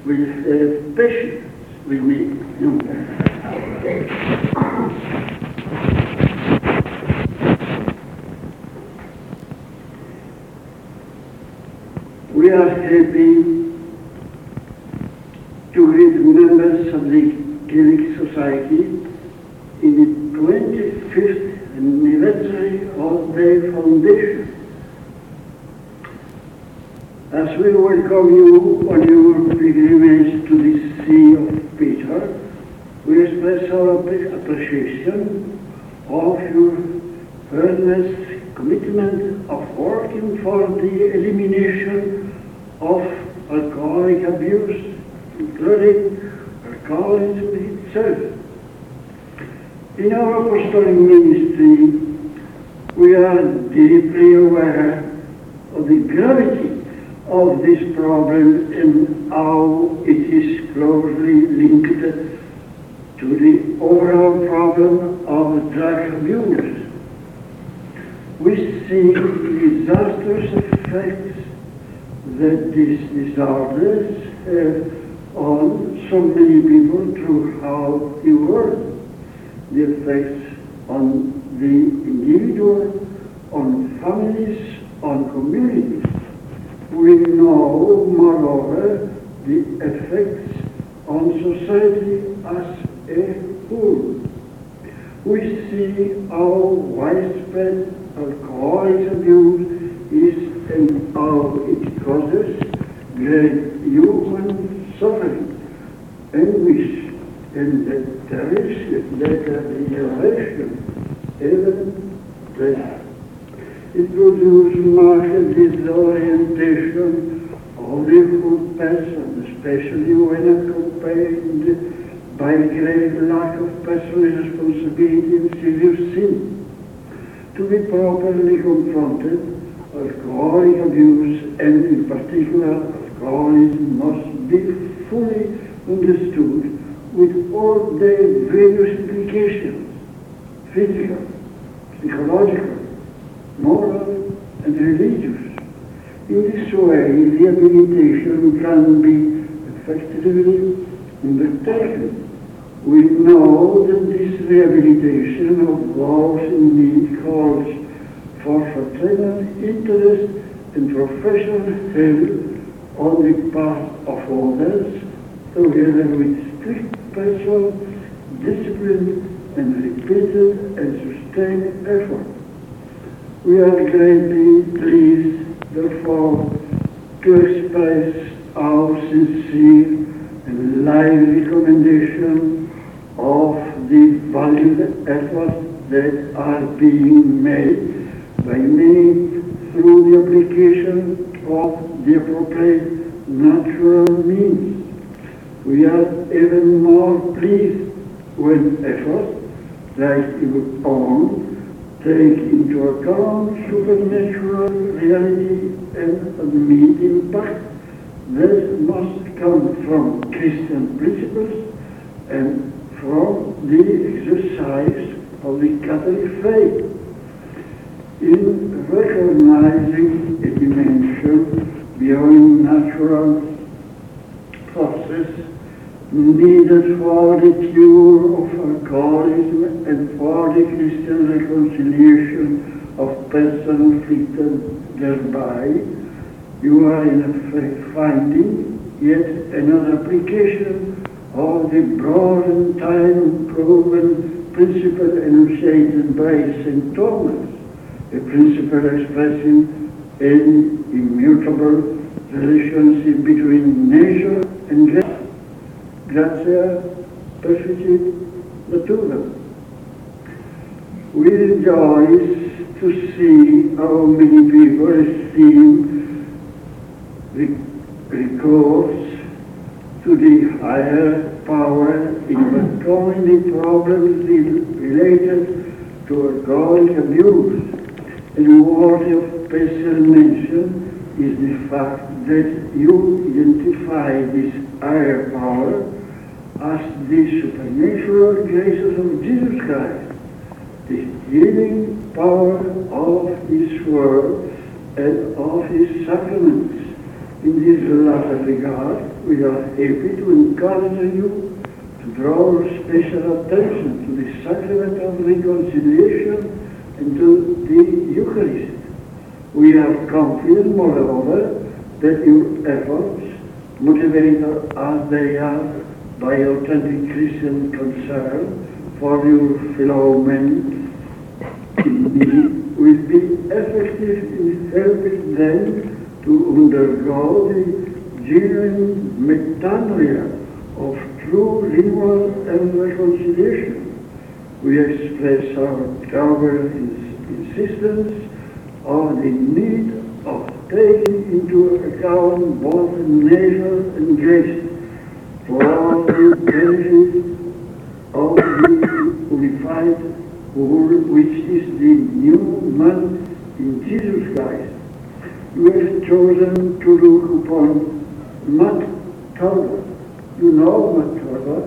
will have patience with me. We are happy to read members of the Gaelic Society in the 25th anniversary of their foundation. As we welcome you on your pilgrimage to the See of Peter, we express our appreciation of your earnest commitment of working for the elimination of alcoholic abuse, including alcoholism itself. In our apostolic ministry, we are deeply aware of the gravity of this problem and how it is closely linked to the overall problem of drug abuse. We see disastrous effects that these disorders have on so many people throughout the world. The effects on the individual, on families, on communities. We know, moreover, the effects on society as a whole. We see how widespread alcoholic abuse is and how it causes great human suffering, anguish, and that there is deterioration, even death. It produces marked disorientation of the whole person, especially when accompanied by great lack of personal responsibility and serious sin. To be properly confronted, alcoholic abuse, and in particular alcoholism, must be fully understood with all their various implications, physical, psychological, moral, and religious. In this way, rehabilitation can be effectively undertaken. We know that this rehabilitation of those in need calls for fraternal interest and professional help on the part of others, together with strict personal discipline and repeated and sustained effort. We are greatly pleased, therefore, to express our sincere and lively commendation of the valued efforts that are being made by many through the application of the appropriate natural means. We are even more pleased when efforts like your own take into account supernatural reality and admit impact that must come from Christian principles and from the exercise of the Catholic faith. In recognizing a dimension beyond natural process needed for the cure of alcoholism and for the Christian reconciliation of persons afflicted thereby, you are in effect finding yet another application of the broad and time-proven principle enunciated by St. Thomas, a principle expressing an immutable relationship between nature and grace. Gratia perficit natura. We rejoice to see how many people esteem recourse to the higher power in overcoming the problems related to alcoholic abuse. And worthy of special mention is the fact that you identify this higher power as the supernatural graces of Jesus Christ, the healing power of His Word and of His sacraments. In this latter regard, we are happy to encourage you to draw special attention to the sacrament of reconciliation and to the Eucharist. We are confident, moreover, that your efforts, motivated as they are by authentic Christian concern for your fellow men in need, will be effective in helping them to undergo the genuine metanoia of true renewal and reconciliation. We express our insistence on the need of taking into account both nature and grace for all the benefit of the unified whole, which is the new man in Jesus Christ. You have chosen to look upon Matt Turner. You know Matt Turner?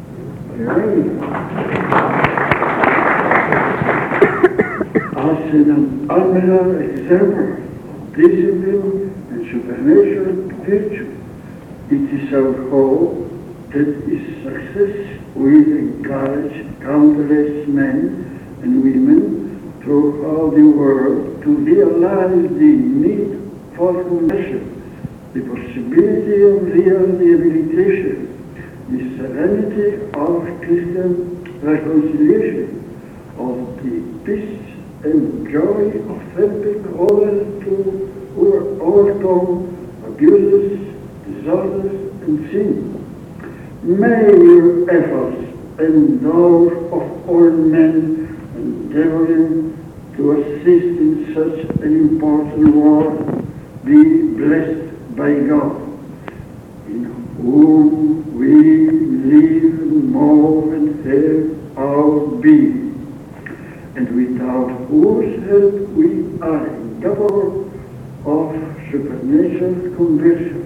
As an admirable example of discipline and supernatural virtue. It is our hope that his success will encourage countless men and women throughout the world to realize the need for conversion, the possibility of real rehabilitation, the serenity of Christian reconciliation, of the peace and joy of helping others to overcome abuses, disorders, and sin. May your efforts and those of all men endeavoring to assist in such an important work be blessed by God, in whom we live, move, and have our being, and without whose help we are incapable of supernatural conversion.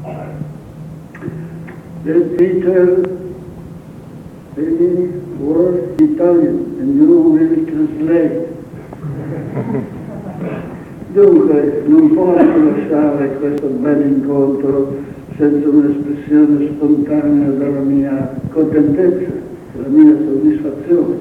Let me tell any word Italian, and you will translate. Dunque, non posso lasciare questo bel incontro senza un'espressione spontanea della mia contentezza, della mia soddisfazione.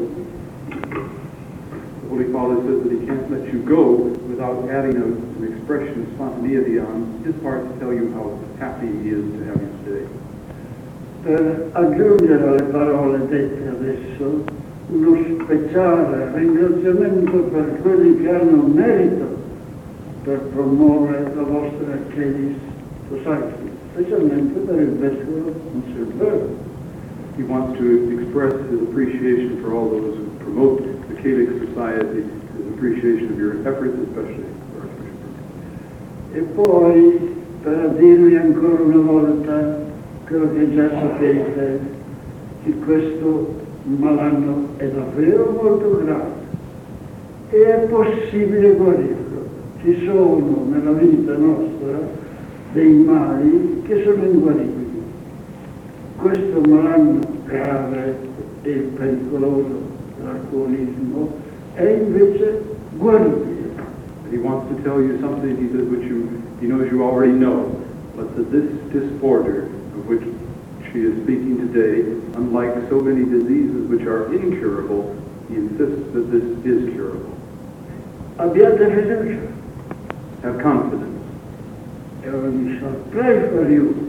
The Holy Father says that he can't let you go without adding an expression of spontaneity on his part to tell you how happy he is to have you today. Per aggiungere alle parole dette adesso uno speciale ringraziamento per quelli che hanno merito per promuovere la vostra Calis Society, specialmente per il Vescovo Conservatore. He wants to express his appreciation for all those who promote the Catholic Society, his appreciation of your efforts, especially for Archbishop. E poi, per dirvi ancora una volta quello che già sapete, che questo malanno è davvero molto grave e è possibile guarirlo. Ci sono nella vita nostra dei mali che sono inguaribili. Questo malanno grave e pericoloso dell'alcolismo è invece guaribile. He wants to tell you something, he says, which he knows you already know, but that this disorder of which she is speaking today, unlike so many diseases which are incurable, he insists that this is curable. Abbiate fiducia. Have confidence. And we shall pray for you,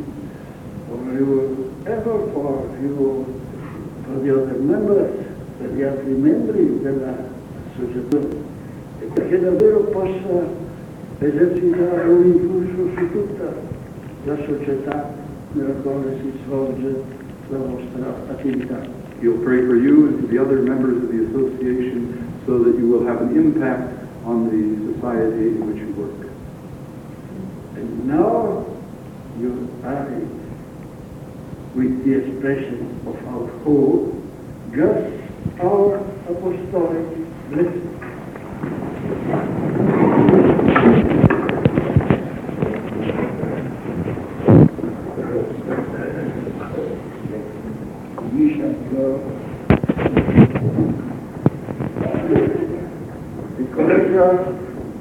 ever for you, for the other members, per gli altri membri della società, e perché davvero possa esercitare un influsso su tutta la società nella quale si svolge la vostra attività. He'll pray for you and for the other members of the association so that you will have an impact on the society in which you work. And now you are with the expression of our hope, just our apostolic blessing. We shall go. The collector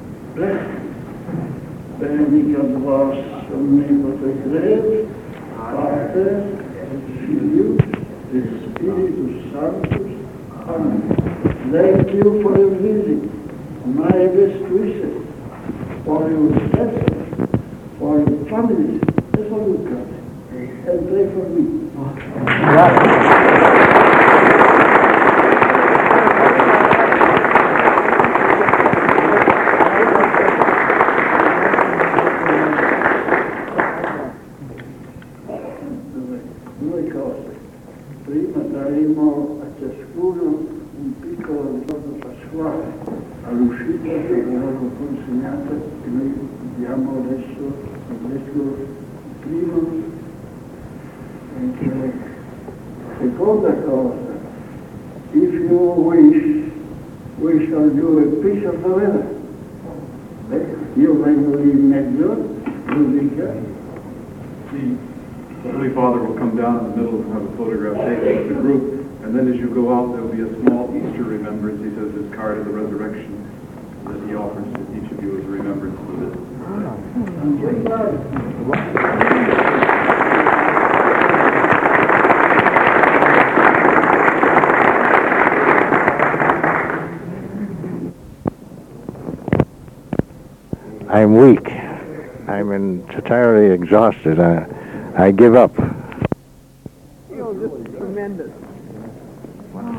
bless benedicat vos omnipotens Deus, Padre, el Filio, el Espíritu Santo. Amen. Thank you for your visit. My best wishes for yourself, for your families. That's all you got. And pray for me. Due cose. Prima daremo a ciascuno un piccolo ricordo pasquale all'uscita che avevamo consegnato e noi diamo adesso il primo. Seconda cosa, if you wish, we shall do a piece of the weather. Io vengo lì in mezzo, musica. The Holy Father will come down in the middle and have a photograph taken of the group, and then as you go out, there will be a small Easter remembrance. He says his card of the resurrection that he offers to each of you as a remembrance of this. I'm weak. I'm entirely exhausted. I give up. Just tremendous.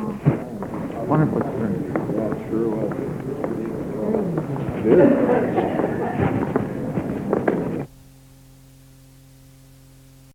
Wonderful experience. Yeah, it sure was. It is.